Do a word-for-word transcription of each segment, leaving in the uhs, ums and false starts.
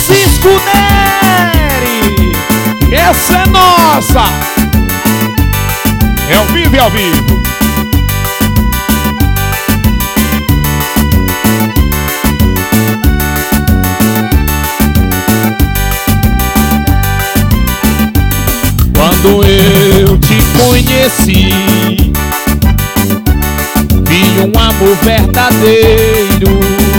Francisco Neri, essa é nossa. É ao vivo e ao vivo. Quando eu te conheci, vi um amor verdadeiro.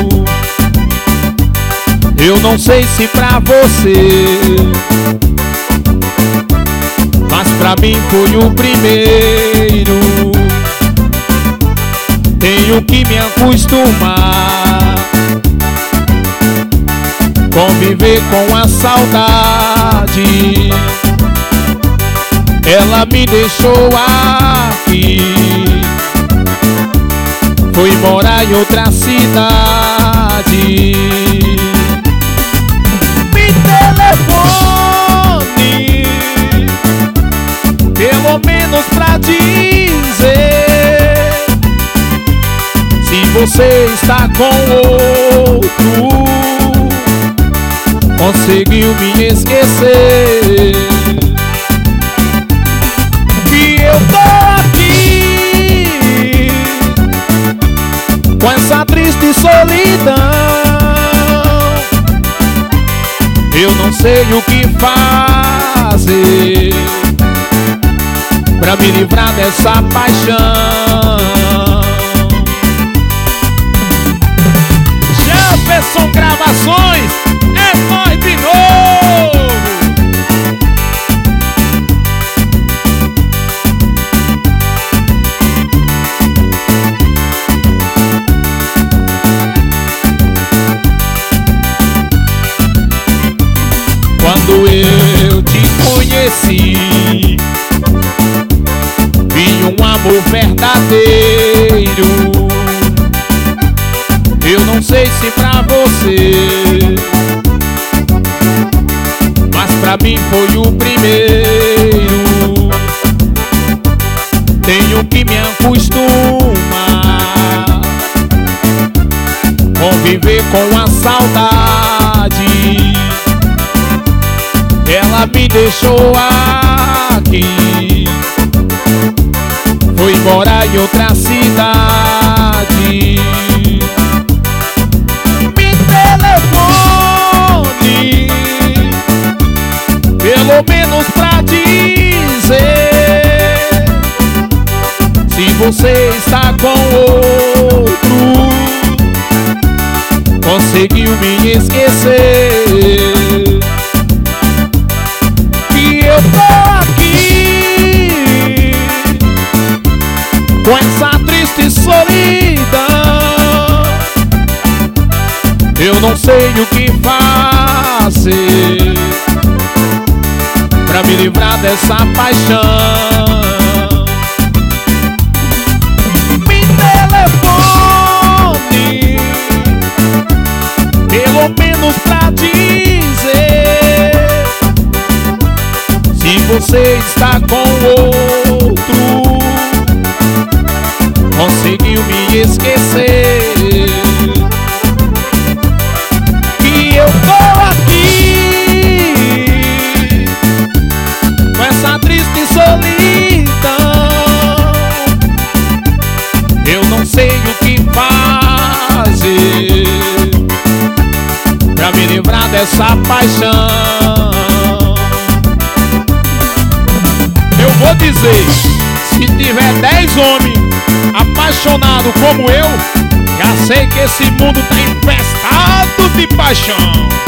Eu não sei se pra você, mas pra mim foi o primeiro. Tenho que me acostumar, conviver com a saudade. Ela me deixou aqui, foi morar em outra cidade. Me telefone, pelo menos pra dizer se você está com outro, conseguiu me esquecer. Eu tô aqui com essa triste solidão. Eu não sei o que fazer pra me livrar dessa paixão. Jefferson Gravações, é nós de novo. Quando eu te conheci, vi um amor verdadeiro. Eu não sei se pra você, mas pra mim foi o primeiro. Tenho que me acostumar, conviver com a saudade. Ela me deixou aqui, foi morar em outra cidade. Me telefone, pelo menos pra dizer se você está com outro, conseguiu me esquecer. Eu tô aqui com essa triste solidão. Eu não sei o que fazer pra me livrar dessa paixão. Me telefone, pelo menos pra dizer se você está com outro, conseguiu me esquecer. Que eu tô aqui com essa triste solidão. Eu não sei o que fazer pra me livrar dessa paixão. Eu vou dizer, se tiver dez homens apaixonados como eu, já sei que esse mundo tá infestado de paixão.